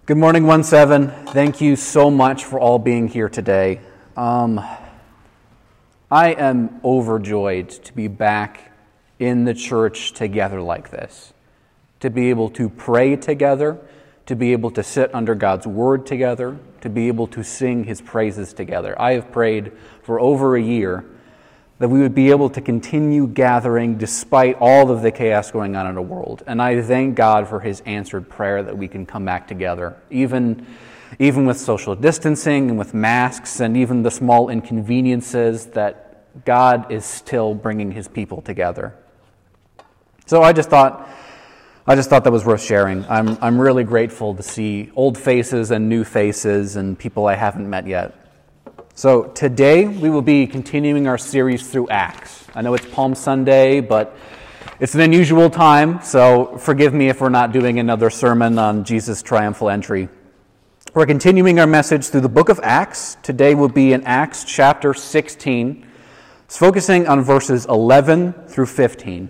Good morning, 1-7. Thank you so much for all being here today. I am overjoyed to be back in the church together like this, to be able to pray together, to be able to sit under God's Word together, to be able to sing His praises together. I have prayed for over a year that we would be able to continue gathering despite all of the chaos going on in the world. And I thank God for His answered prayer that we can come back together, even with social distancing and with masks and even the small inconveniences, that God is still bringing His people together. So I just thought that was worth sharing. I'm really grateful to see old faces and new faces and people I haven't met yet. So today we will be continuing our series through Acts. I know it's Palm Sunday, but it's an unusual time, so forgive me if we're not doing another sermon on Jesus' triumphal entry. We're continuing our message through the book of Acts. Today will be in Acts chapter 16. It's focusing on verses 11 through 15.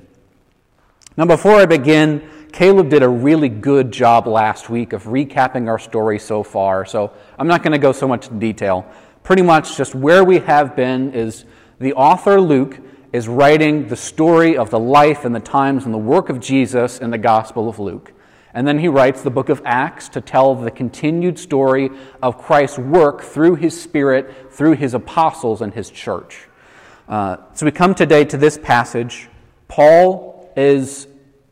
Now before I begin, Caleb did a really good job last week of recapping our story so far, so I'm not going to go so much into detail. Pretty much just where we have been is the author Luke is writing the story of the life and the times and the work of Jesus in the Gospel of Luke. And then he writes the book of Acts to tell the continued story of Christ's work through His Spirit, through His apostles and His church. So we come today to this passage. Paul is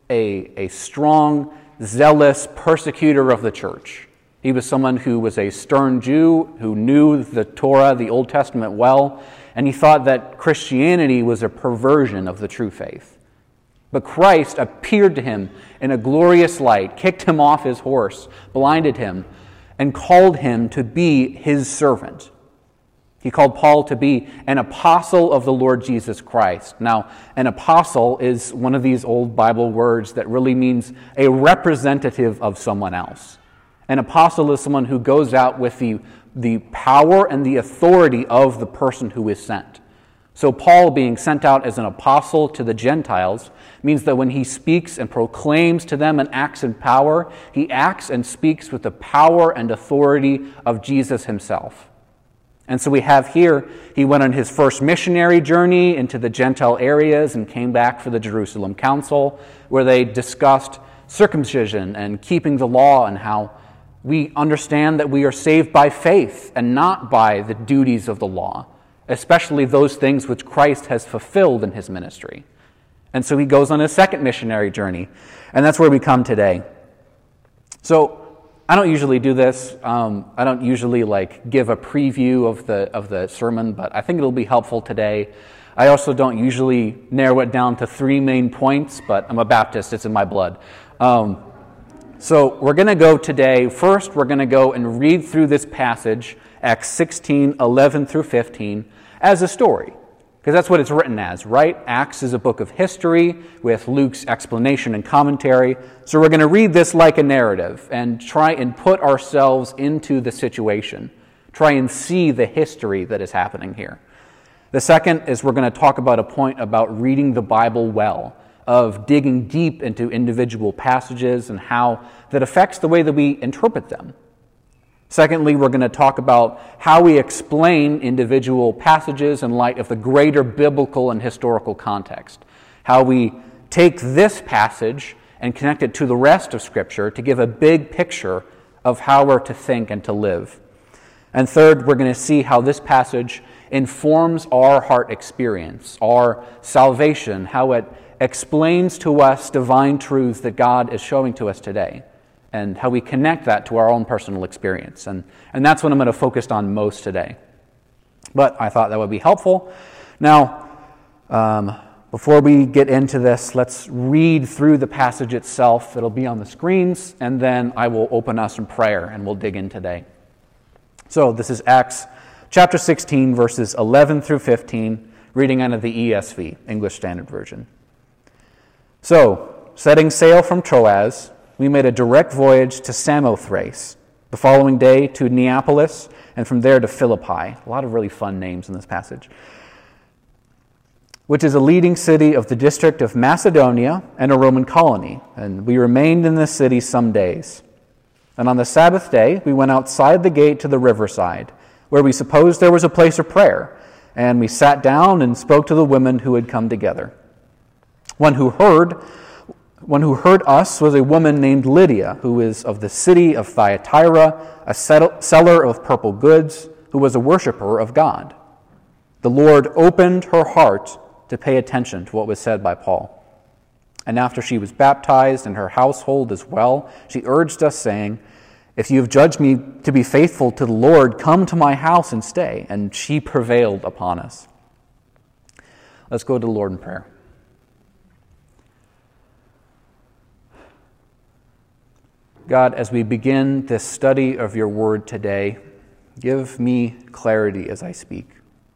a strong, zealous persecutor of the church. He was someone who was a stern Jew, who knew the Torah, the Old Testament well, and he thought that Christianity was a perversion of the true faith. But Christ appeared to him in a glorious light, kicked him off his horse, blinded him, and called him to be His servant. He called Paul to be an apostle of the Lord Jesus Christ. Now, an apostle is one of these old Bible words that really means a representative of someone else. An apostle is someone who goes out with the power and the authority of the person who is sent. So Paul being sent out as an apostle to the Gentiles means that when he speaks and proclaims to them and acts in power, he acts and speaks with the power and authority of Jesus Himself. And so we have here, he went on his first missionary journey into the Gentile areas and came back for the Jerusalem Council, where they discussed circumcision and keeping the law and how we understand that we are saved by faith and not by the duties of the law, especially those things which Christ has fulfilled in His ministry. And so he goes on his second missionary journey, and that's where we come today. So I don't usually do this. I don't usually give a preview of the sermon, but I think it'll be helpful today. I also don't usually narrow it down to 3 main points, but I'm a Baptist. It's in my blood. So we're going to go today, first we're going to go and read through this passage, Acts 16, 11 through 15, as a story. Because that's what it's written as, right? Acts is a book of history with Luke's explanation and commentary. So we're going to read this like a narrative and try and put ourselves into the situation. Try and see the history that is happening here. The second is we're going to talk about a point about reading the Bible well, of digging deep into individual passages and how that affects the way that we interpret them. Secondly, we're going to talk about how we explain individual passages in light of the greater biblical and historical context. How we take this passage and connect it to the rest of Scripture to give a big picture of how we're to think and to live. And third, we're going to see how this passage informs our heart experience, our salvation, how it explains to us divine truths that God is showing to us today, and how we connect that to our own personal experience. And that's what I'm going to focus on most today. But I thought that would be helpful. Now, before we get into this, let's read through the passage itself. It'll be on the screens, and then I will open us in prayer, and we'll dig in today. So this is Acts chapter 16, verses 11 through 15, reading out of the ESV, English Standard Version. So, setting sail from Troas, we made a direct voyage to Samothrace, the following day to Neapolis, and from there to Philippi. A lot of really fun names in this passage. Which is a leading city of the district of Macedonia and a Roman colony, and we remained in this city some days. And on the Sabbath day, we went outside the gate to the riverside, where we supposed there was a place of prayer, and we sat down and spoke to the women who had come together. One who heard us was a woman named Lydia, who is of the city of Thyatira, a seller of purple goods, who was a worshiper of God. The Lord opened her heart to pay attention to what was said by Paul. And after she was baptized and her household as well, she urged us, saying, "If you have judged me to be faithful to the Lord, come to my house and stay." And she prevailed upon us. Let's go to the Lord in prayer. God, as we begin this study of your word today, give me clarity as I speak.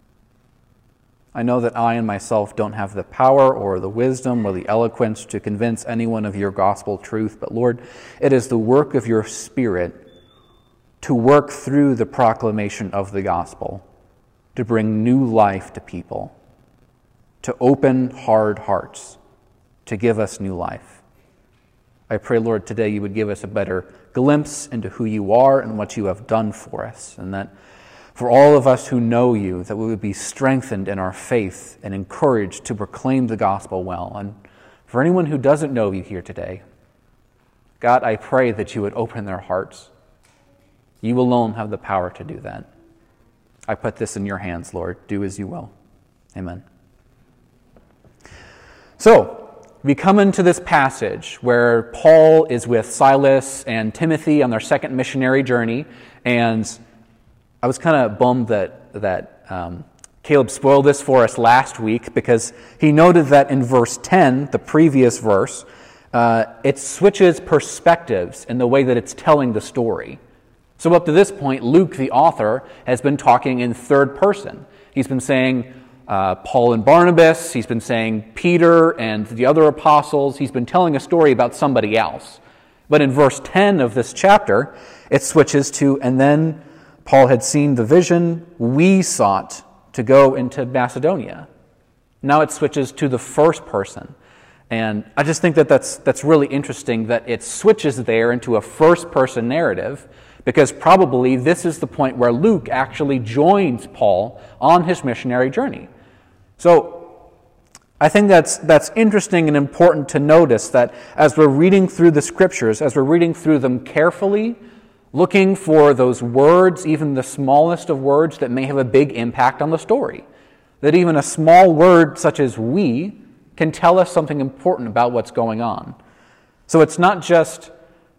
I know that I and myself don't have the power or the wisdom or the eloquence to convince anyone of your gospel truth, but Lord, it is the work of your Spirit to work through the proclamation of the gospel, to bring new life to people, to open hard hearts, to give us new life. I pray, Lord, today you would give us a better glimpse into who you are and what you have done for us, and that for all of us who know you, that we would be strengthened in our faith and encouraged to proclaim the gospel well. And for anyone who doesn't know you here today, God, I pray that you would open their hearts. You alone have the power to do that. I put this in your hands, Lord. Do as you will. Amen. So, we come into this passage where Paul is with Silas and Timothy on their second missionary journey, and I was kind of bummed that Caleb spoiled this for us last week, because he noted that in verse 10, the previous verse, it switches perspectives in the way that it's telling the story. So up to this point, Luke, the author, has been talking in third person. He's been saying Paul and Barnabas, he's been saying Peter and the other apostles, he's been telling a story about somebody else. But in verse 10 of this chapter, it switches to, and then Paul had seen the vision, we sought to go into Macedonia. Now it switches to the first person. And I just think that that's really interesting that it switches there into a first person narrative, because probably this is the point where Luke actually joins Paul on his missionary journey. So I think that's interesting and important to notice, that as we're reading through the scriptures, as we're reading through them carefully, looking for those words, even the smallest of words that may have a big impact on the story, that even a small word such as "we" can tell us something important about what's going on. So it's not just,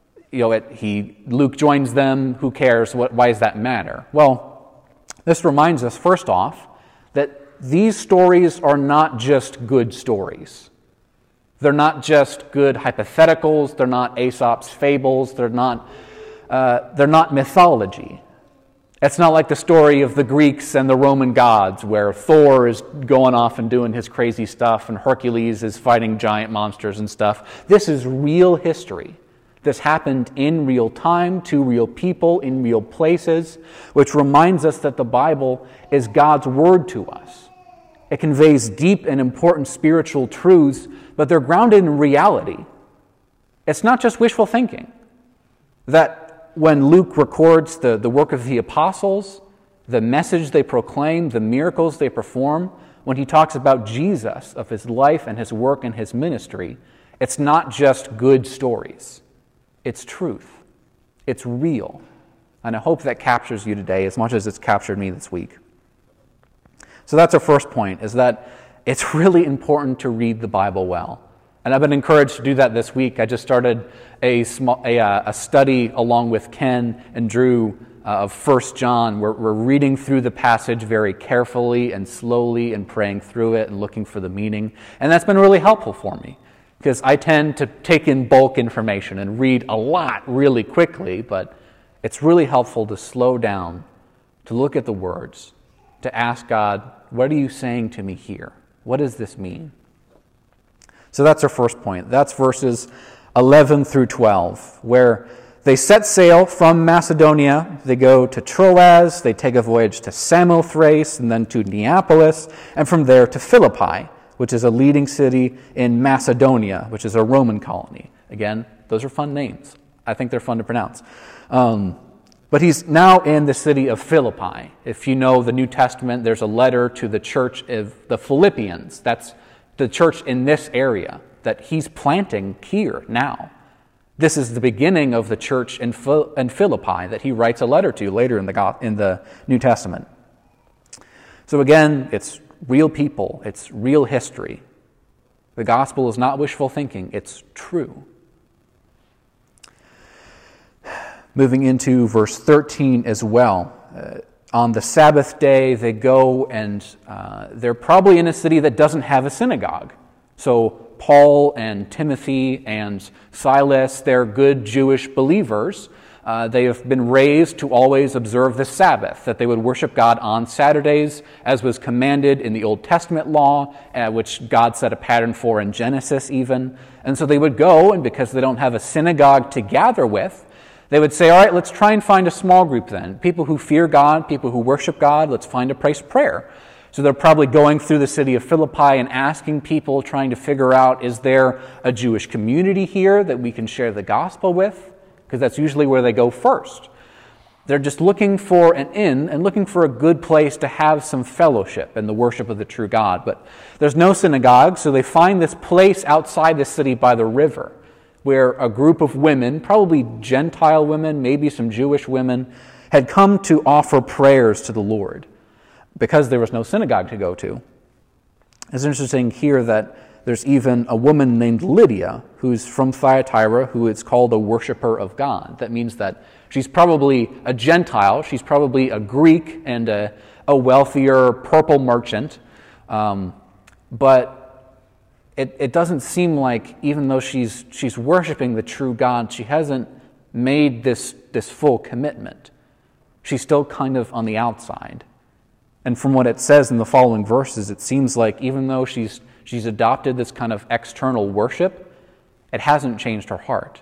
Luke joins them, who cares, why does that matter? Well, this reminds us, first off, that these stories are not just good stories. They're not just good hypotheticals, they're not Aesop's fables, they're not mythology. It's not like the story of the Greeks and the Roman gods, where Thor is going off and doing his crazy stuff and Hercules is fighting giant monsters and stuff. This is real history. This happened in real time, to real people, in real places, which reminds us that the Bible is God's word to us. It conveys deep and important spiritual truths, but they're grounded in reality. It's not just wishful thinking. That when Luke records the work of the apostles, the message they proclaim, the miracles they perform, when he talks about Jesus, of his life and his work and his ministry, it's not just good stories. It's truth. It's real. And I hope that captures you today as much as it's captured me this week. So that's our first point, is that it's really important to read the Bible well. And I've been encouraged to do that this week. I just started a study along with Ken and Drew of 1 John. We're reading through the passage very carefully and slowly and praying through it and looking for the meaning. And that's been really helpful for me, because I tend to take in bulk information and read a lot really quickly, but it's really helpful to slow down, to look at the words, to ask God, what are you saying to me here? What does this mean? So that's our first point. That's verses 11 through 12, where they set sail from Macedonia. They go to Troas, they take a voyage to Samothrace, and then to Neapolis, and from there to Philippi, which is a leading city in Macedonia, which is a Roman colony. Again, those are fun names. I think they're fun to pronounce. But he's now in the city of Philippi. If you know the New Testament, there's a letter to the church of the Philippians. That's the church in this area that he's planting here now. This is the beginning of the church in Philippi that he writes a letter to later in the New Testament. So again, it's real people. It's real history. The gospel is not wishful thinking. It's true. Moving into verse 13 as well. On the Sabbath day, they go and they're probably in a city that doesn't have a synagogue. So Paul and Timothy and Silas, they're good Jewish believers. They have been raised to always observe the Sabbath, that they would worship God on Saturdays, as was commanded in the Old Testament law, which God set a pattern for in Genesis even. And so they would go, and because they don't have a synagogue to gather with, they would say, all right, let's try and find a small group then. People who fear God, people who worship God, let's find a place of prayer. So they're probably going through the city of Philippi and asking people, trying to figure out, is there a Jewish community here that we can share the gospel with? Because that's usually where they go first. They're just looking for an inn and looking for a good place to have some fellowship and the worship of the true God. But there's no synagogue, so they find this place outside the city by the river, where a group of women, probably Gentile women, maybe some Jewish women, had come to offer prayers to the Lord because there was no synagogue to go to. It's interesting here that there's even a woman named Lydia who's from Thyatira who is called a worshiper of God. That means that she's probably a Gentile, she's probably a Greek and a wealthier purple merchant, but it doesn't seem like, even though she's worshiping the true God, she hasn't made this full commitment. She's still kind of on the outside. And from what it says in the following verses, it seems like even though she's adopted this kind of external worship, it hasn't changed her heart.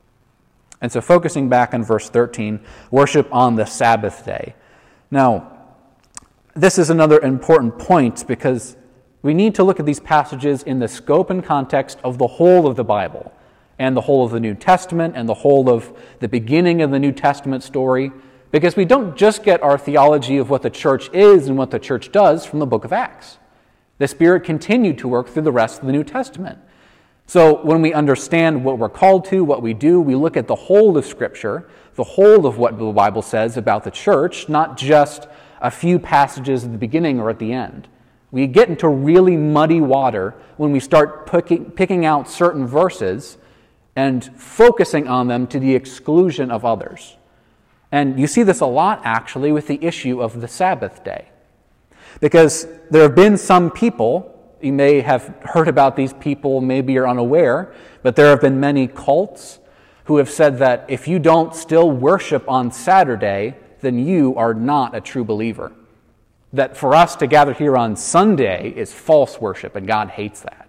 And so focusing back on verse 13, worship on the Sabbath day. Now, this is another important point because we need to look at these passages in the scope and context of the whole of the Bible and the whole of the New Testament and the whole of the beginning of the New Testament story, because we don't just get our theology of what the church is and what the church does from the book of Acts. The Spirit continued to work through the rest of the New Testament. So when we understand what we're called to, what we do, we look at the whole of Scripture, the whole of what the Bible says about the church, not just a few passages at the beginning or at the end. We get into really muddy water when we start picking out certain verses and focusing on them to the exclusion of others. And you see this a lot, actually, with the issue of the Sabbath day. Because there have been some people, you may have heard about these people, maybe you're unaware, but there have been many cults who have said that if you don't still worship on Saturday, then you are not a true believer. That for us to gather here on Sunday is false worship, and God hates that.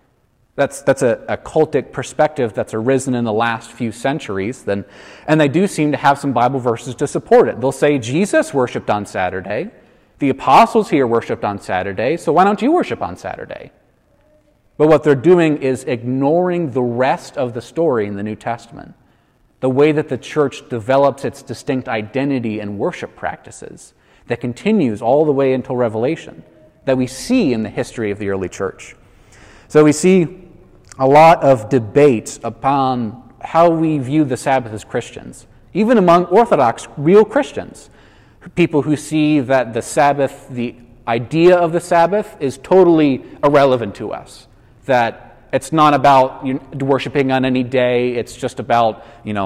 That's a cultic perspective that's arisen in the last few centuries, and they do seem to have some Bible verses to support it. They'll say Jesus worshipped on Saturday, the apostles here worshipped on Saturday, so why don't you worship on Saturday? But what they're doing is ignoring the rest of the story in the New Testament, the way that the church develops its distinct identity and worship practices that continues all the way until Revelation, that we see in the history of the early church. So we see a lot of debate upon how we view the Sabbath as Christians, even among Orthodox, real Christians, people who see that the Sabbath, the idea of the Sabbath, is totally irrelevant to us, that it's not about worshiping on any day, it's just about,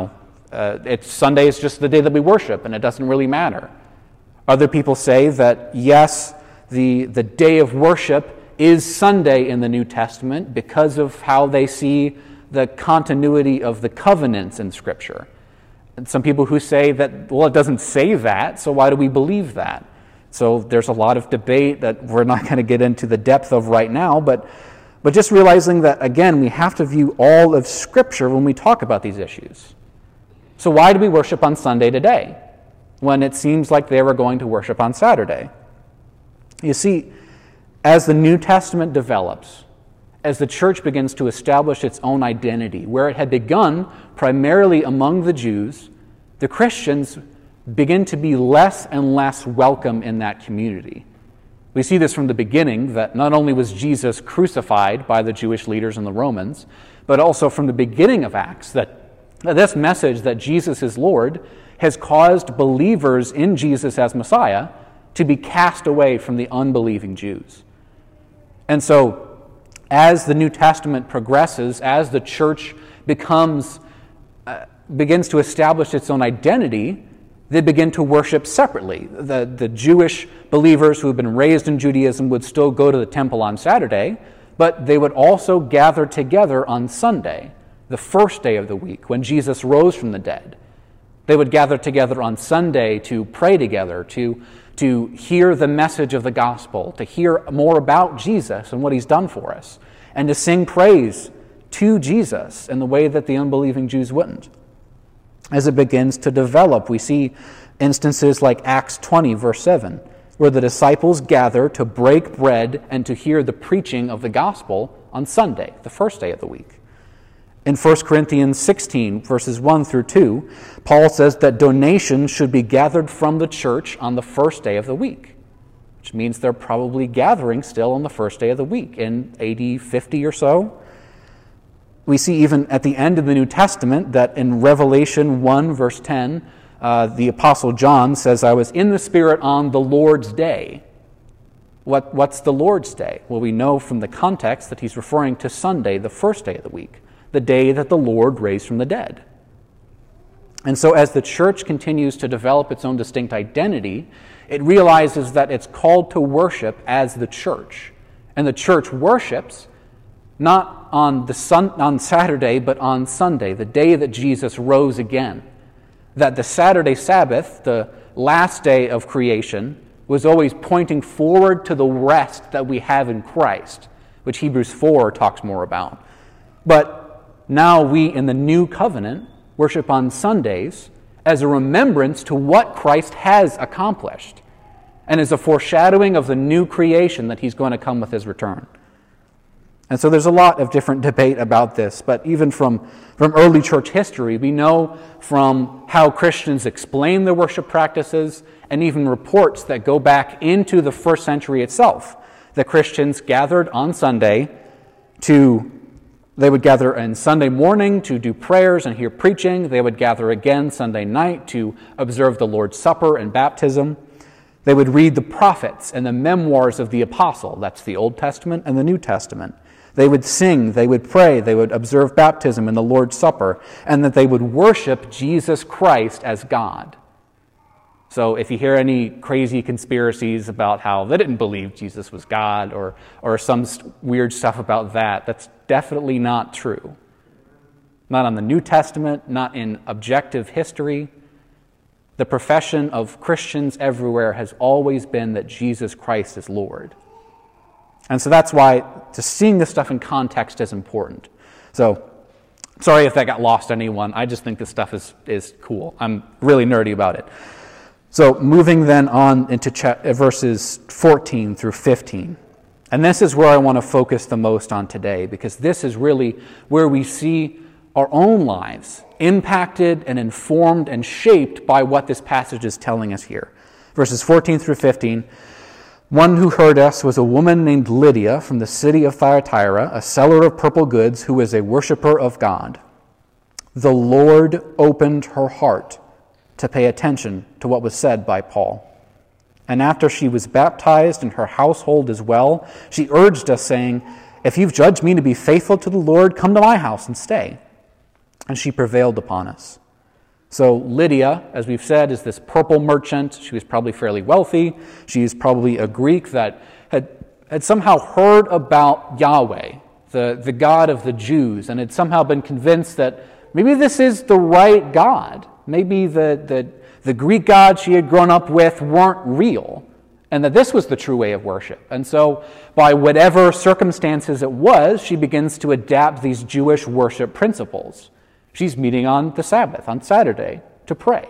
it's Sunday is just the day that we worship, and it doesn't really matter. Other people say that, yes, the day of worship is Sunday in the New Testament because of how they see the continuity of the covenants in Scripture. And some people who say that, well, it doesn't say that, so why do we believe that? So there's a lot of debate that we're not going to get into the depth of right now, but just realizing that, again, we have to view all of Scripture when we talk about these issues. So why do we worship on Sunday today, when it seems like they were going to worship on Saturday? You see, as the New Testament develops, as the church begins to establish its own identity. Where it had begun primarily among the Jews, the Christians begin to be less and less welcome in that community. We see this from the beginning, that not only was Jesus crucified by the Jewish leaders and the Romans, but also from the beginning of Acts, that this message that Jesus is Lord has caused believers in Jesus as Messiah to be cast away from the unbelieving Jews. And so, as the New Testament progresses, as the church begins to establish its own identity, they begin to worship separately. The Jewish believers who have been raised in Judaism would still go to the temple on Saturday, but they would also gather together on Sunday, the first day of the week, when Jesus rose from the dead. They would gather together on Sunday to pray together, to hear the message of the gospel, to hear more about Jesus and what he's done for us, and to sing praise to Jesus in the way that the unbelieving Jews wouldn't. As it begins to develop, we see instances like Acts 20, verse 7, where the disciples gather to break bread and to hear the preaching of the gospel on Sunday, the first day of the week. In 1 Corinthians 16, verses 1 through 2, Paul says that donations should be gathered from the church on the first day of the week, which means they're probably gathering still on the first day of the week in AD 50 or so. We see even at the end of the New Testament that in Revelation 1, verse 10, the Apostle John says, "I was in the Spirit on the Lord's day." What's the Lord's day? Well, we know from the context that he's referring to Sunday, the first day of the week, the day that the Lord raised from the dead. And so as the church continues to develop its own distinct identity, it realizes that it's called to worship as the church. And the church worships not on Saturday, but on Sunday, the day that Jesus rose again. That the Saturday Sabbath, the last day of creation, was always pointing forward to the rest that we have in Christ, which Hebrews 4 talks more about. But now we, in the new covenant, worship on Sundays as a remembrance to what Christ has accomplished and as a foreshadowing of the new creation that he's going to come with his return. And so there's a lot of different debate about this, but even from early church history, we know from how Christians explain their worship practices and even reports that go back into the first century itself, that Christians gathered on Sunday they would gather on Sunday morning to do prayers and hear preaching. They would gather again Sunday night to observe the Lord's Supper and baptism. They would read the prophets and the memoirs of the apostle. That's the Old Testament and the New Testament. They would sing, they would pray, they would observe baptism and the Lord's Supper, and that they would worship Jesus Christ as God. So if you hear any crazy conspiracies about how they didn't believe Jesus was God or some weird stuff about that, that's definitely not true. Not on the New Testament, not in objective history. The profession of Christians everywhere has always been that Jesus Christ is Lord. And so that's why seeing this stuff in context is important. So, sorry if that got lost on anyone. I just think this stuff is cool. I'm really nerdy about it. So, moving then on into verses 14 through 15. And this is where I want to focus the most on today, because this is really where we see our own lives impacted and informed and shaped by what this passage is telling us here. Verses 14 through 15. One who heard us was a woman named Lydia from the city of Thyatira, a seller of purple goods who was a worshiper of God. The Lord opened her heart to pay attention to what was said by Paul. And after she was baptized and her household as well, she urged us, saying, "If you've judged me to be faithful to the Lord, come to my house and stay." And she prevailed upon us. So Lydia, as we've said, is this purple merchant. She was probably fairly wealthy. She is probably a Greek that had somehow heard about Yahweh, the God of the Jews, and had somehow been convinced that maybe this is the right God. Maybe the Greek gods she had grown up with weren't real, and that this was the true way of worship. And so, by whatever circumstances it was, she begins to adapt these Jewish worship principles. She's meeting on the Sabbath, on Saturday, to pray.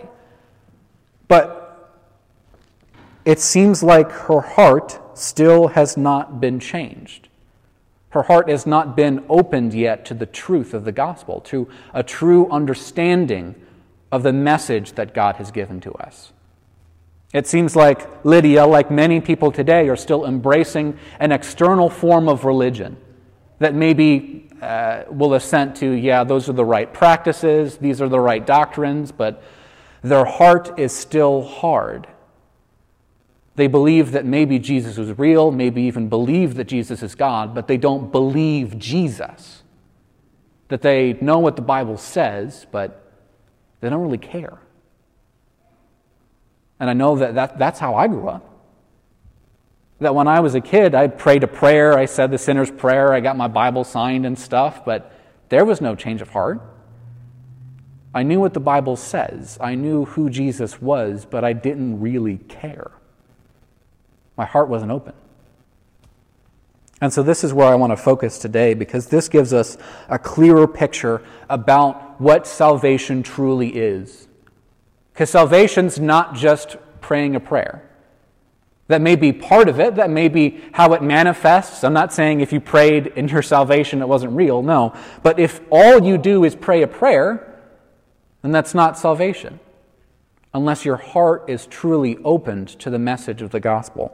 But it seems like her heart still has not been changed. Her heart has not been opened yet to the truth of the gospel, to a true understanding of the message that God has given to us. It seems like Lydia, like many people today, are still embracing an external form of religion that maybe will assent to, yeah, those are the right practices, these are the right doctrines, but their heart is still hard. They believe that maybe Jesus was real, maybe even believe that Jesus is God, but they don't believe Jesus. That they know what the Bible says, but they don't really care. And I know that's how I grew up. That when I was a kid, I prayed a prayer, I said the sinner's prayer, I got my Bible signed and stuff, but there was no change of heart. I knew what the Bible says. I knew who Jesus was, but I didn't really care. My heart wasn't open. And so this is where I want to focus today, because this gives us a clearer picture about what salvation truly is. Because salvation's not just praying a prayer. That may be part of it. That may be how it manifests. I'm not saying if you prayed in your salvation it wasn't real. No. But if all you do is pray a prayer, then that's not salvation. Unless your heart is truly opened to the message of the gospel.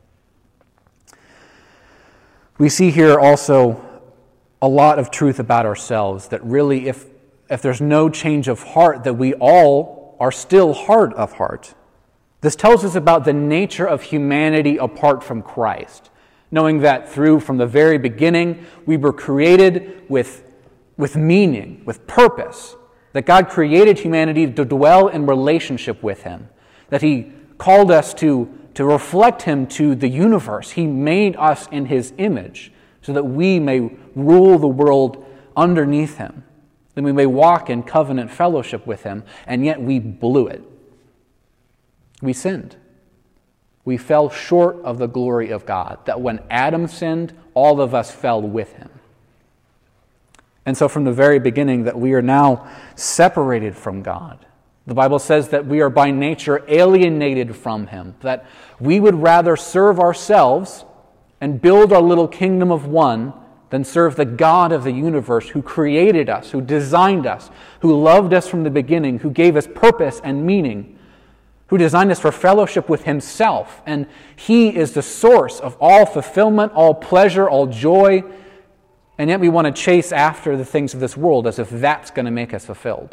We see here also a lot of truth about ourselves, that really if there's no change of heart, that we all are still hard of heart. This tells us about the nature of humanity apart from Christ, knowing that from the very beginning, we were created with meaning, with purpose, that God created humanity to dwell in relationship with Him, that He called us to reflect Him to the universe. He made us in His image so that we may rule the world underneath Him, that we may walk in covenant fellowship with Him, and yet we blew it. We sinned. We fell short of the glory of God, that when Adam sinned, all of us fell with him. And so from the very beginning that we are now separated from God. The Bible says that we are by nature alienated from Him, that we would rather serve ourselves and build our little kingdom of one than serve the God of the universe who created us, who designed us, who loved us from the beginning, who gave us purpose and meaning, who designed us for fellowship with Himself. And He is the source of all fulfillment, all pleasure, all joy, and yet we want to chase after the things of this world as if that's going to make us fulfilled.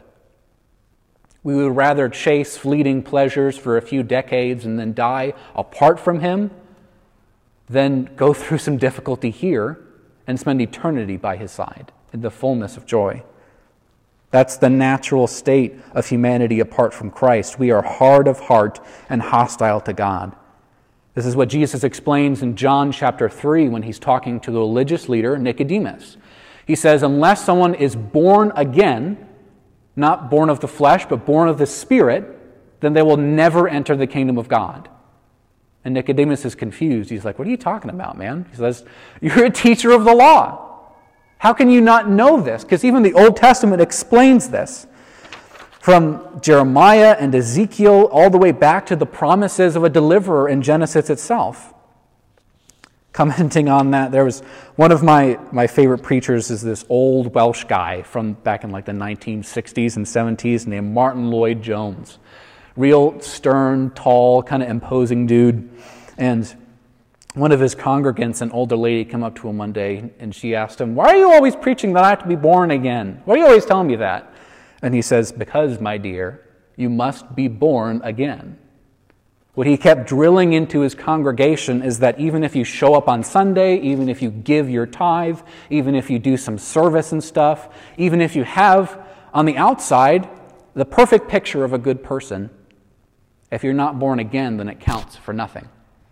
We would rather chase fleeting pleasures for a few decades and then die apart from Him than go through some difficulty here and spend eternity by His side in the fullness of joy. That's the natural state of humanity apart from Christ. We are hard of heart and hostile to God. This is what Jesus explains in John chapter 3 when He's talking to the religious leader Nicodemus. He says, unless someone is born again, not born of the flesh, but born of the Spirit, then they will never enter the kingdom of God. And Nicodemus is confused. He's like, what are you talking about, man? He says, you're a teacher of the law. How can you not know this? Because even the Old Testament explains this. From Jeremiah and Ezekiel all the way back to the promises of a deliverer in Genesis itself. Commenting on that, there was one of my favorite preachers is this old Welsh guy from back in like the 1960s and 70s named Martin Lloyd-Jones. Real stern, tall, kind of imposing dude. And one of his congregants, an older lady, came up to him one day and she asked him, why are you always preaching that I have to be born again? Why are you always telling me that? And he says, because, my dear, you must be born again. What he kept drilling into his congregation is that even if you show up on Sunday, even if you give your tithe, even if you do some service and stuff, even if you have on the outside the perfect picture of a good person, if you're not born again, then it counts for nothing.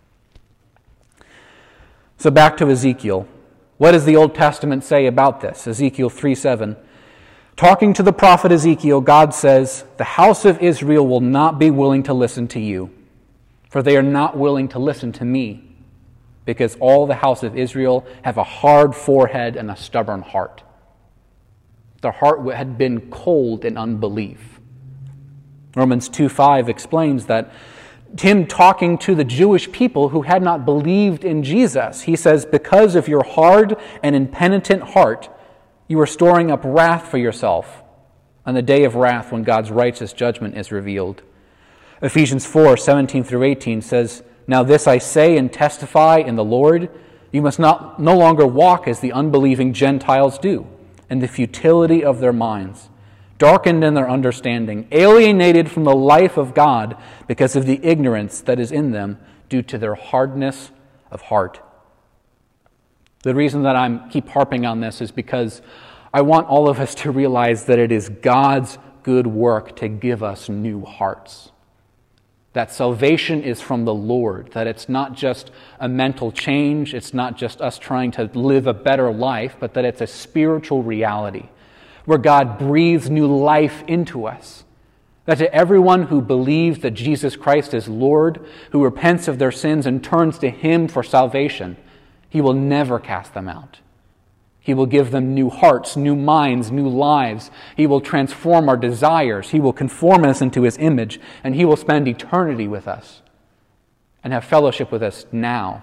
So back to Ezekiel. What does the Old Testament say about this? Ezekiel 3:7. Talking to the prophet Ezekiel, God says, the house of Israel will not be willing to listen to you, for they are not willing to listen to me, because all the house of Israel have a hard forehead and a stubborn heart. Their heart had been cold in unbelief. Romans 2:5 explains that him talking to the Jewish people who had not believed in Jesus. He says, because of your hard and impenitent heart, you are storing up wrath for yourself on the day of wrath when God's righteous judgment is revealed. Ephesians 4:17-18 says, now this I say and testify in the Lord, you must no longer walk as the unbelieving Gentiles do, in the futility of their minds, darkened in their understanding, alienated from the life of God because of the ignorance that is in them due to their hardness of heart. The reason that I keep harping on this is because I want all of us to realize that it is God's good work to give us new hearts. That salvation is from the Lord, that it's not just a mental change, it's not just us trying to live a better life, but that it's a spiritual reality where God breathes new life into us. That to everyone who believes that Jesus Christ is Lord, who repents of their sins and turns to Him for salvation, He will never cast them out. He will give them new hearts, new minds, new lives. He will transform our desires. He will conform us into His image, and He will spend eternity with us and have fellowship with us now.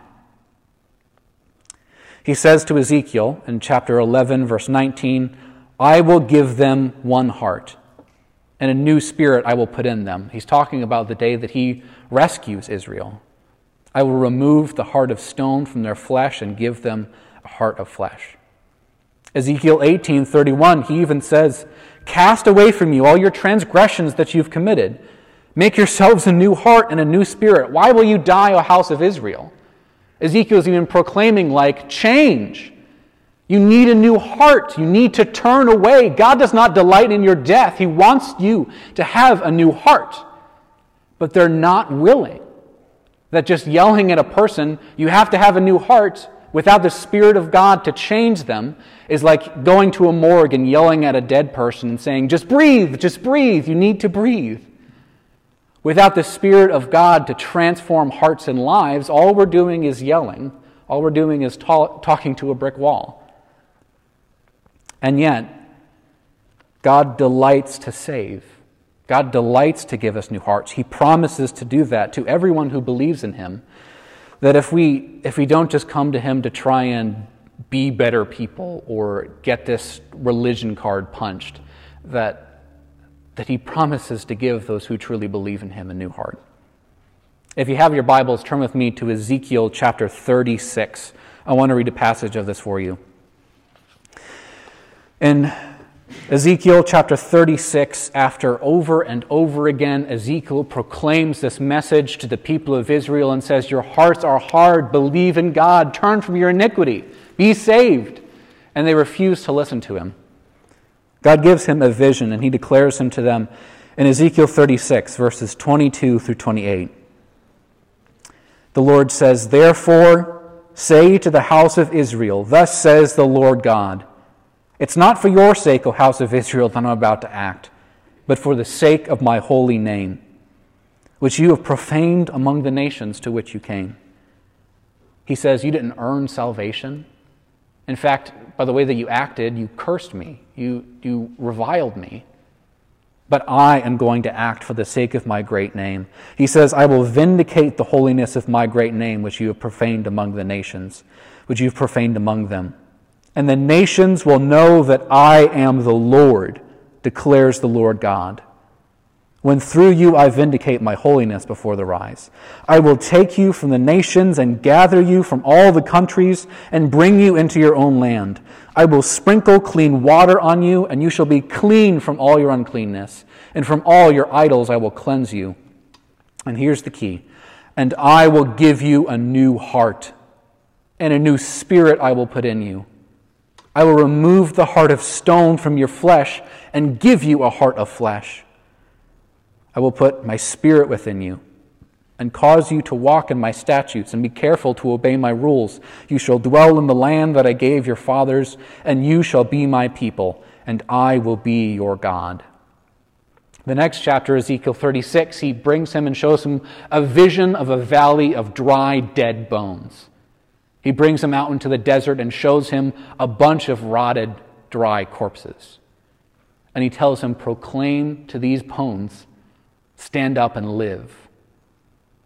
He says to Ezekiel in chapter 11, verse 19, I will give them one heart, and a new spirit I will put in them. He's talking about the day that He rescues Israel. I will remove the heart of stone from their flesh and give them a heart of flesh. Ezekiel 18:31, he even says, cast away from you all your transgressions that you've committed. Make yourselves a new heart and a new spirit. Why will you die, O house of Israel? Ezekiel is even proclaiming change. You need a new heart. You need to turn away. God does not delight in your death. He wants you to have a new heart. But they're not willing. That just yelling at a person, you have to have a new heart, without the Spirit of God to change them, is like going to a morgue and yelling at a dead person and saying, just breathe, you need to breathe. Without the Spirit of God to transform hearts and lives, all we're doing is yelling. All we're doing is talking to a brick wall. And yet, God delights to save. God delights to give us new hearts. He promises to do that to everyone who believes in Him. That if we don't just come to Him to try and be better people or get this religion card punched, that He promises to give those who truly believe in Him a new heart. If you have your Bibles, turn with me to Ezekiel chapter 36. I want to read a passage of this for you. In Ezekiel chapter 36, after over and over again, Ezekiel proclaims this message to the people of Israel and says, your hearts are hard, believe in God, turn from your iniquity, be saved. And they refuse to listen to him. God gives him a vision and He declares him to them in Ezekiel 36, verses 22 through 28. The Lord says, therefore say to the house of Israel, thus says the Lord God, it's not for your sake, O house of Israel, that I'm about to act, but for the sake of my holy name, which you have profaned among the nations to which you came. He says, you didn't earn salvation. In fact, by the way that you acted, you cursed me. You reviled me. But I am going to act for the sake of my great name. He says, I will vindicate the holiness of my great name, which you have profaned among the nations, which you've profaned among them. And the nations will know that I am the Lord, declares the Lord God, when through you I vindicate my holiness before their eyes. I will take you from the nations and gather you from all the countries and bring you into your own land. I will sprinkle clean water on you, and you shall be clean from all your uncleanness, and from all your idols I will cleanse you. And here's the key. And I will give you a new heart, and a new spirit I will put in you. I will remove the heart of stone from your flesh and give you a heart of flesh. I will put my spirit within you and cause you to walk in my statutes and be careful to obey my rules. You shall dwell in the land that I gave your fathers, and you shall be my people, and I will be your God. The next chapter, Ezekiel 36, he brings him and shows him a vision of a valley of dry, dead bones. He brings him out into the desert and shows him a bunch of rotted, dry corpses. And he tells him, proclaim to these bones, stand up and live.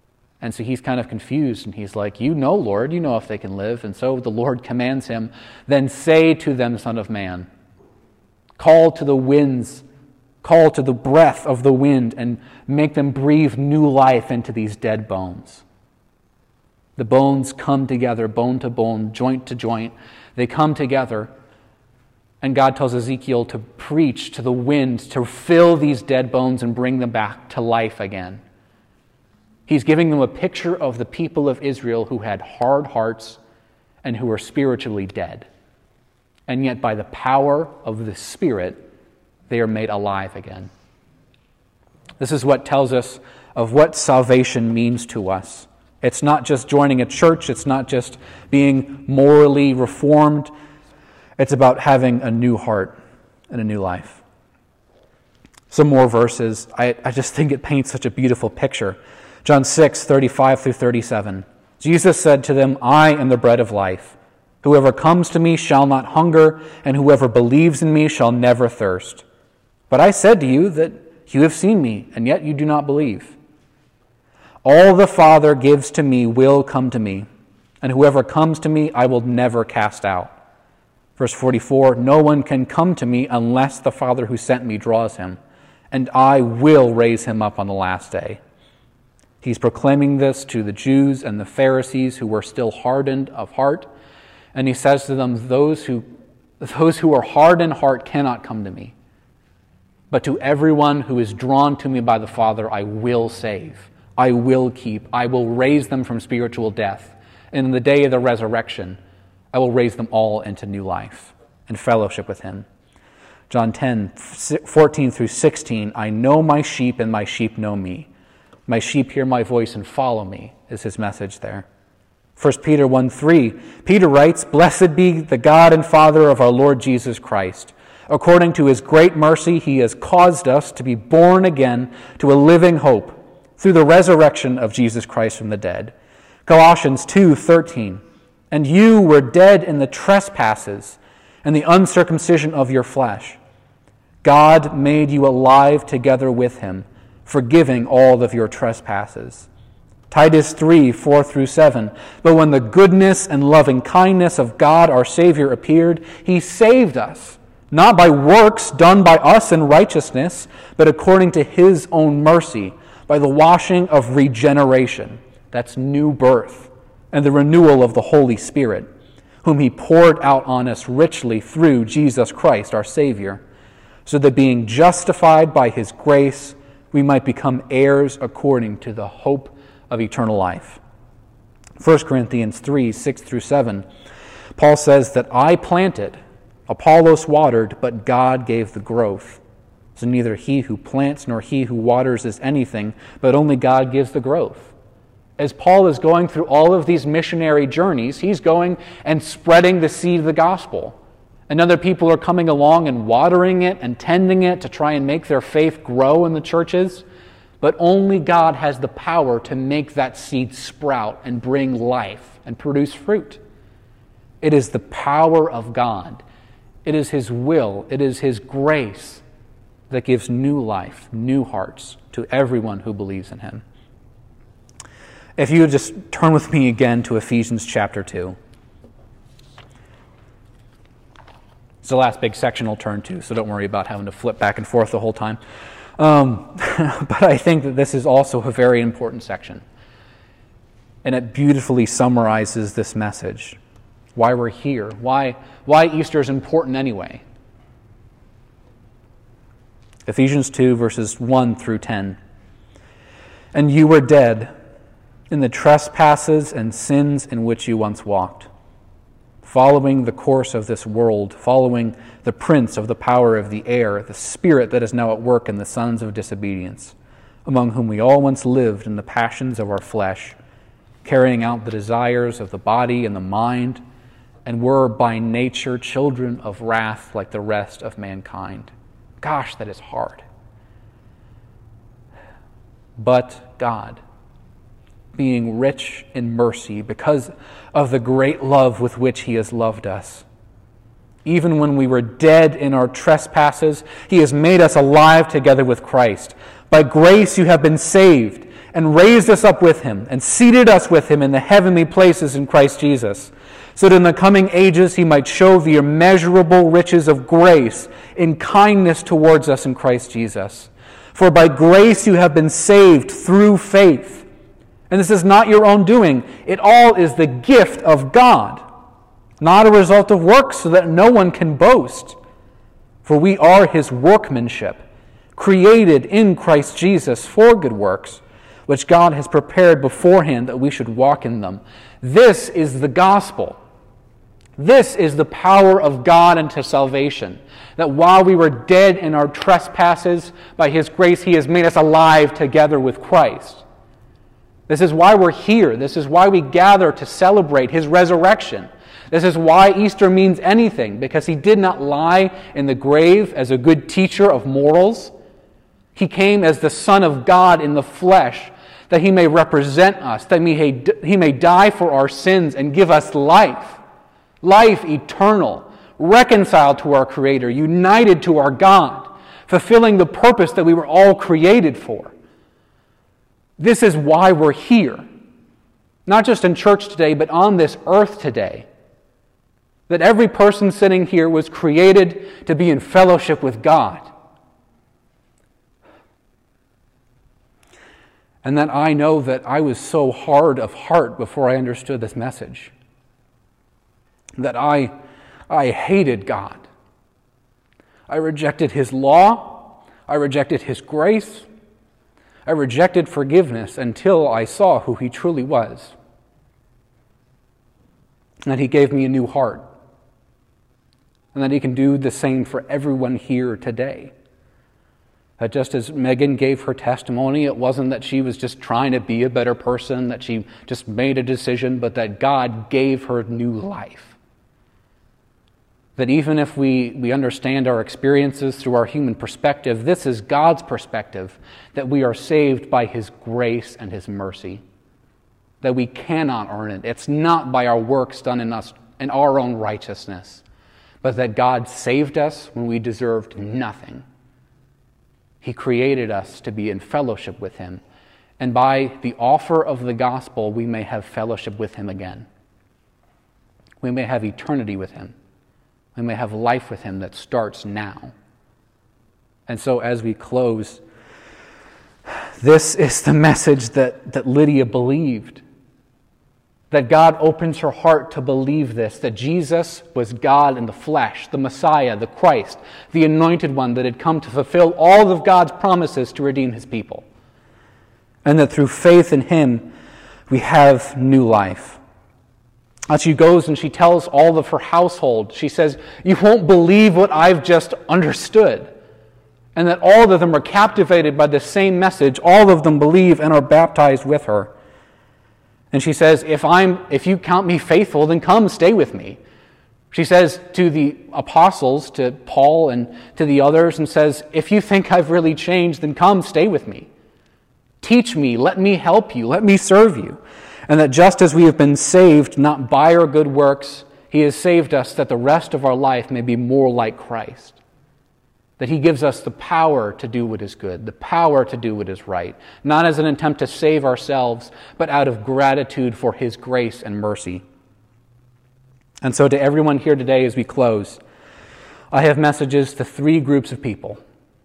And so he's kind of confused, and he's like, you know, Lord, you know if they can live. And so the Lord commands him, then say to them, Son of man, call to the winds, call to the breath of the wind, and make them breathe new life into these dead bones. The bones come together, bone to bone, joint to joint. They come together, and God tells Ezekiel to preach to the wind, to fill these dead bones and bring them back to life again. He's giving them a picture of the people of Israel who had hard hearts and who were spiritually dead. And yet by the power of the Spirit, they are made alive again. This is what tells us of what salvation means to us. It's not just joining a church. It's not just being morally reformed. It's about having a new heart and a new life. Some more verses. I just think it paints such a beautiful picture. John 6, 35 through 37. Jesus said to them, I am the bread of life. Whoever comes to me shall not hunger, and whoever believes in me shall never thirst. But I said to you that you have seen me, and yet you do not believe. All the Father gives to me will come to me, and whoever comes to me I will never cast out. Verse 44, no one can come to me unless the Father who sent me draws him, and I will raise him up on the last day. He's proclaiming this to the Jews and the Pharisees who were still hardened of heart. And he says to them, those who are hard in heart cannot come to me. But to everyone who is drawn to me by the Father, I will save. I will keep. I will raise them from spiritual death. And in the day of the resurrection, I will raise them all into new life and fellowship with him. John 10, 14 through 16, I know my sheep and my sheep know me. My sheep hear my voice and follow me, is his message there. 1 Peter 1:3, Peter writes, Blessed be the God and Father of our Lord Jesus Christ. According to his great mercy, he has caused us to be born again to a living hope through the resurrection of Jesus Christ from the dead. Colossians 2:13, And you were dead in the trespasses and the uncircumcision of your flesh. God made you alive together with him, forgiving all of your trespasses. Titus 3, 4 through 7. But when the goodness and loving kindness of God our Savior appeared, he saved us, not by works done by us in righteousness, but according to his own mercy, by the washing of regeneration, that's new birth, and the renewal of the Holy Spirit, whom he poured out on us richly through Jesus Christ our Savior, so that being justified by his grace, we might become heirs according to the hope of eternal life. 1 Corinthians 3, 6 through 7, Paul says that I planted, Apollos watered, but God gave the growth. So neither he who plants nor he who waters is anything, but only God gives the growth. As Paul is going through all of these missionary journeys, he's going and spreading the seed of the gospel. And other people are coming along and watering it and tending it to try and make their faith grow in the churches. But only God has the power to make that seed sprout and bring life and produce fruit. It is the power of God. It is his will. It is his grace that gives new life, new hearts to everyone who believes in him. If you would just turn with me again to Ephesians chapter 2. It's the last big section I'll turn to, so don't worry about having to flip back and forth the whole time. But I think that this is also a very important section. And it beautifully summarizes this message. Why we're here. Why Easter is important anyway. Ephesians 2, verses 1 through 10. And you were dead in the trespasses and sins in which you once walked, following the course of this world, following the prince of the power of the air, the spirit that is now at work in the sons of disobedience, among whom we all once lived in the passions of our flesh, carrying out the desires of the body and the mind, and were by nature children of wrath like the rest of mankind. Gosh, that is hard. But God, being rich in mercy because of the great love with which he has loved us, even when we were dead in our trespasses, he has made us alive together with Christ. By grace you have been saved, and raised us up with him, and seated us with him in the heavenly places in Christ Jesus, so that in the coming ages he might show the immeasurable riches of grace in kindness towards us in Christ Jesus. For by grace you have been saved through faith. And this is not your own doing. It all is the gift of God, not a result of works, so that no one can boast. For we are his workmanship, created in Christ Jesus for good works, which God has prepared beforehand that we should walk in them. This is the gospel. This is the power of God unto salvation, that while we were dead in our trespasses, by his grace he has made us alive together with Christ. This is why we're here. This is why we gather to celebrate his resurrection. This is why Easter means anything, because he did not lie in the grave as a good teacher of morals. He came as the Son of God in the flesh, that he may represent us, that he may die for our sins and give us life. Life eternal, reconciled to our Creator, united to our God, fulfilling the purpose that we were all created for. This is why we're here, not just in church today, but on this earth today. That every person sitting here was created to be in fellowship with God. And that I know that I was so hard of heart before I understood this message. That I hated God. I rejected his law. I rejected his grace. I rejected forgiveness until I saw who he truly was. And that he gave me a new heart. And that he can do the same for everyone here today. That just as Megan gave her testimony, it wasn't that she was just trying to be a better person, that she just made a decision, but that God gave her new life. That even if we understand our experiences through our human perspective, this is God's perspective, that we are saved by his grace and his mercy. That we cannot earn it. It's not by our works done in us, in our own righteousness, but that God saved us when we deserved nothing. He created us to be in fellowship with him, and by the offer of the gospel, we may have fellowship with him again. We may have eternity with him. We may have life with him that starts now. And so as we close, this is the message that Lydia believed. That God opens her heart to believe this, that Jesus was God in the flesh, the Messiah, the Christ, the anointed one that had come to fulfill all of God's promises to redeem his people. And that through faith in him, we have new life. As she goes and she tells all of her household, she says, "You won't believe what I've just understood." And that all of them are captivated by the same message. All of them believe and are baptized with her. And she says, if you count me faithful, then come stay with me. She says to the apostles, to Paul and to the others, and says, if you think I've really changed, then come stay with me. Teach me, let me help you, let me serve you. And that just as we have been saved, not by our good works, he has saved us that the rest of our life may be more like Christ. That he gives us the power to do what is good, the power to do what is right, not as an attempt to save ourselves, but out of gratitude for his grace and mercy. And so to everyone here today as we close, I have messages to three groups of people.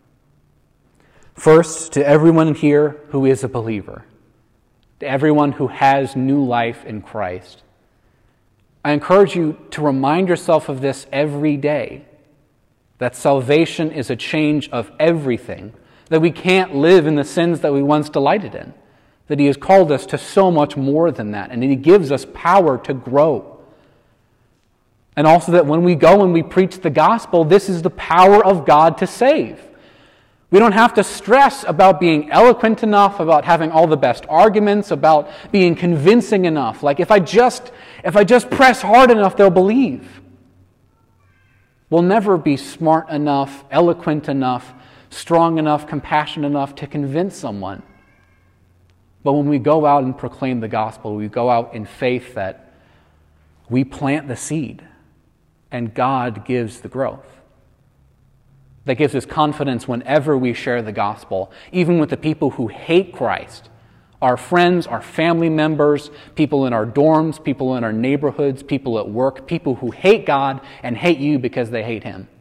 First, to everyone here who is a believer, to everyone who has new life in Christ. I encourage you to remind yourself of this every day. That salvation is a change of everything, that we can't live in the sins that we once delighted in, that he has called us to so much more than that, and he gives us power to grow. And also that when we go and we preach the gospel, this is the power of God to save. We don't have to stress about being eloquent enough, about having all the best arguments, about being convincing enough. Like if I just press hard enough, they'll believe. We'll never be smart enough, eloquent enough, strong enough, compassionate enough to convince someone. But when we go out and proclaim the gospel, we go out in faith that we plant the seed and God gives the growth. That gives us confidence whenever we share the gospel, even with the people who hate Christ, Our friends, our family members, people in our dorms, people in our neighborhoods, people at work, people who hate God and hate you because they hate Him.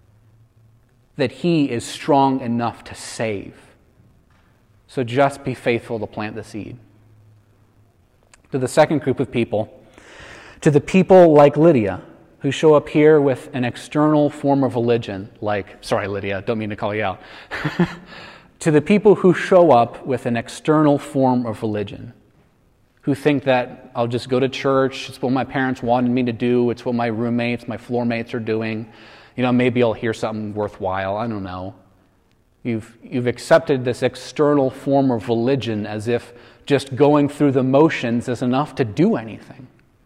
That He is strong enough to save. So just be faithful to plant the seed. To the second group of people, to the people like Lydia, who show up here with an external form of religion, sorry Lydia, don't mean to call you out. To the people who show up with an external form of religion, who think that I'll just go to church, it's what my parents wanted me to do, it's what my roommates, my floor mates are doing, maybe I'll hear something worthwhile, I don't know. You've accepted this external form of religion as if just going through the motions is enough to do anything.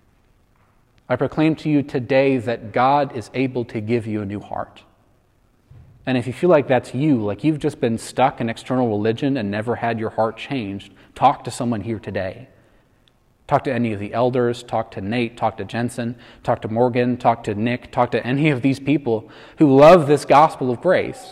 I proclaim to you today that God is able to give you a new heart. And if you feel like that's you, like you've just been stuck in external religion and never had your heart changed, talk to someone here today. Talk to any of the elders, talk to Nate, talk to Jensen, talk to Morgan, talk to Nick, talk to any of these people who love this gospel of grace.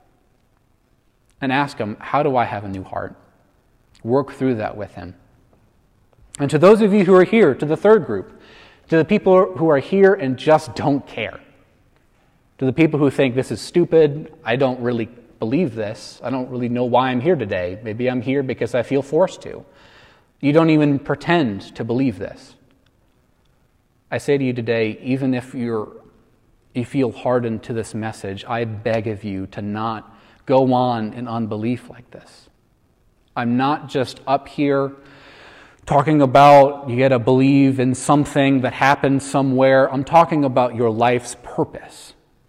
And ask them, how do I have a new heart? Work through that with him. And to those of you who are here, to the third group, to the people who are here and just don't care, to the people who think this is stupid, I don't really believe this, I don't really know why I'm here today, maybe I'm here because I feel forced to. You don't even pretend to believe this. I say to you today, even if you feel hardened to this message, I beg of you to not go on in unbelief like this. I'm not just up here talking about you got to believe in something that happened somewhere. I'm talking about your life's purpose.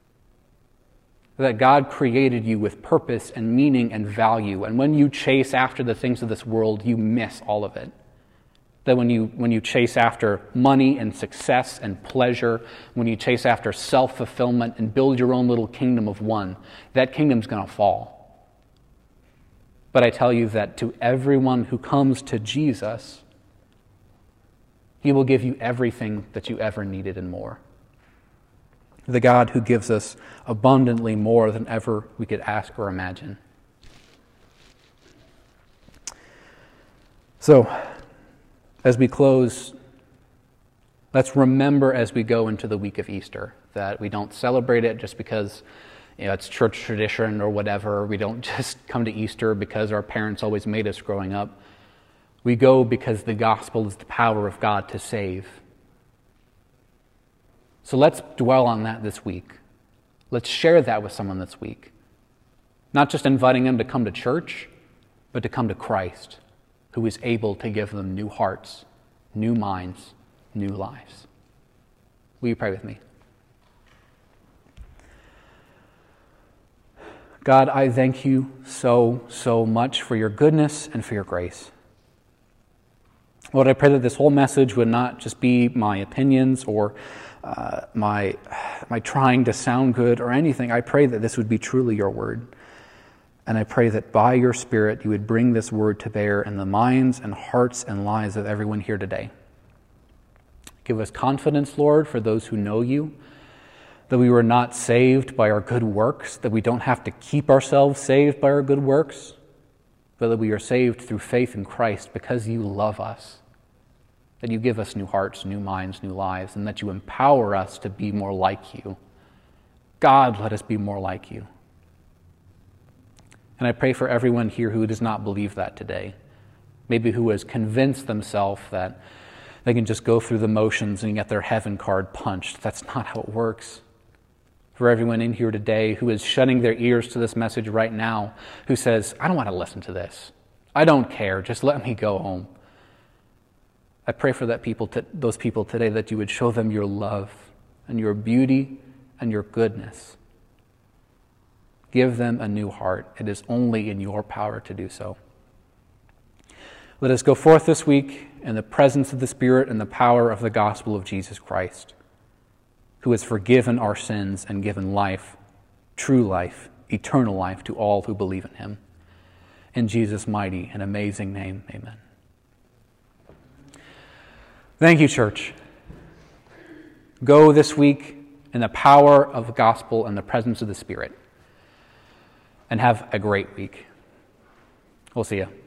That God created you with purpose and meaning and value. And when you chase after the things of this world, you miss all of it. That when you chase after money and success and pleasure, when you chase after self-fulfillment and build your own little kingdom of one, that kingdom's going to fall. But I tell you that to everyone who comes to Jesus, He will give you everything that you ever needed and more. The God who gives us abundantly more than ever we could ask or imagine. So, as we close, let's remember as we go into the week of Easter that we don't celebrate it just because it's church tradition or whatever. We don't just come to Easter because our parents always made us growing up. We go because the gospel is the power of God to save. So let's dwell on that this week. Let's share that with someone this week. Not just inviting them to come to church, but to come to Christ, who is able to give them new hearts, new minds, new lives. Will you pray with me? God, I thank you so much for your goodness and for your grace. Lord, I pray that this whole message would not just be my opinions or my trying to sound good or anything. I pray that this would be truly your word. And I pray that by your Spirit you would bring this word to bear in the minds and hearts and lives of everyone here today. Give us confidence, Lord, for those who know you, that we were not saved by our good works, that we don't have to keep ourselves saved by our good works, but that we are saved through faith in Christ because you love us, that you give us new hearts, new minds, new lives, and that you empower us to be more like you. God, let us be more like you. And I pray for everyone here who does not believe that today, maybe who has convinced themselves that they can just go through the motions and get their heaven card punched. That's not how it works. For everyone in here today who is shutting their ears to this message right now, who says, I don't want to listen to this. I don't care. Just let me go home. I pray for those people today that you would show them your love and your beauty and your goodness. Give them a new heart. It is only in your power to do so. Let us go forth this week in the presence of the Spirit and the power of the gospel of Jesus Christ, who has forgiven our sins and given life, true life, eternal life to all who believe in him. In Jesus' mighty and amazing name, amen. Thank you, church. Go this week in the power of the gospel and the presence of the Spirit. And have a great week. We'll see you.